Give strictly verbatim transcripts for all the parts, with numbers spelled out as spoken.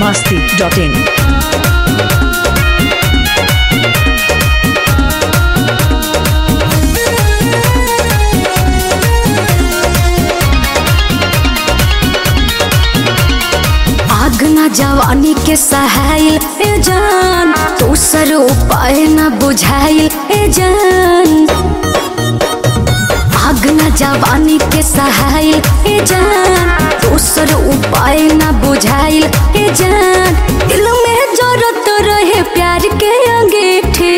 masti dot in. आगना जवानी के सहायल ए जान, दूसर उपाय न बुझाइल ए जान। आगना जवानी के सहायल ए जान, दूसर उपाय न बुझाइल ए जान। दिल में जरूरत रहे प्यार के अंगीठी,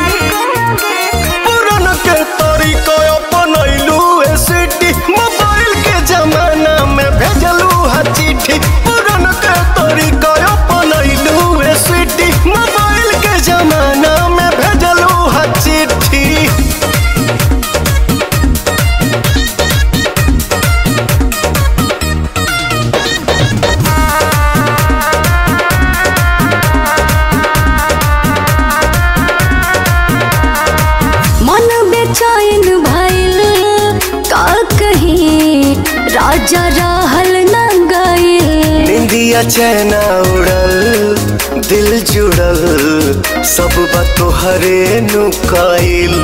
पुरान के तरीका अपनैलू ए सिटी, मोबाइल के जमाना में भेजलू हा चिट्ठी। पुरान के तरीका अपनैलू ए सिटी, मोबाइल के जमाना में भेजलू हा चिट्ठी। मन बेचैन भइल का कहीं, राजा रहल न गइल। निंदिया चैना उड़ल, दिल जुड़ल, सब बात तोहरे नुकाइल।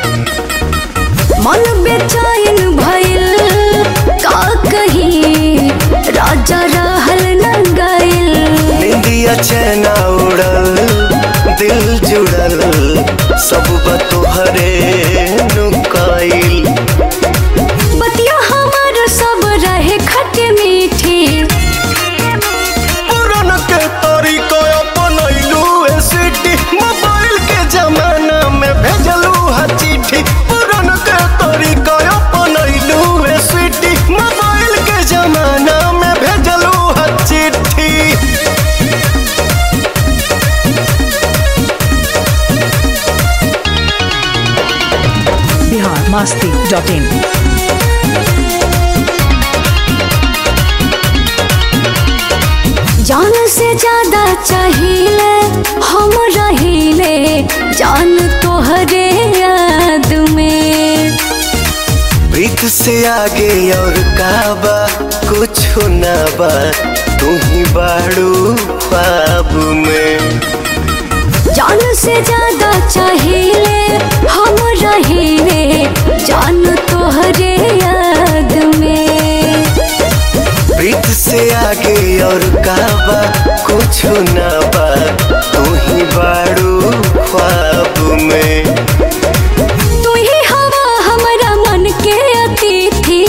मन बेचैन भइल का कहीं, राजा रहल न गइल। निंदिया चैना उड़ल, दिल जुड़ल, सब बात तोहरे नुकाइल। बतिया हमार सब रहे खट्टे मीठी, पुरान के तरीका अपनैलू ए सिटी, मोबाइल के जमाना में भेजलू हा चिट्ठी। पुरान के तरीका अपनैलू ए सिटी, मोबाइल के जमाना में भेजलू हा चिट्ठी। Bihar masti dot in. जान से ज्यादा चाहिए हम रहिले, जान तोहरे याद में। प्रीत से आगे और काबा कुछ ना बा, तू ही बाड़ू ख्वाब में। जान से ज्यादा चाहिए हम रहिले, जान तोहरे याद में। प्रीत से आगे और काबा कुछ ना बा, तू ही बाड़ू ख्वाब में। तू ही हवा हमारा मन के अतिथि,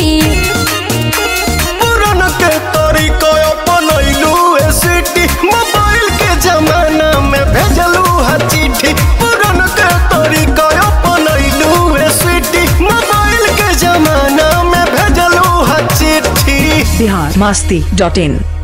पुरान के तरीका अपनैलू ए सिटी, मोबाइल के जमाना में भेजलू हा चिट्ठी। पुरान के तरीका अपनैलू ए सिटी, मोबाइल के जमाना में भेजलू हा चिट्ठी। Bihar masti dot in.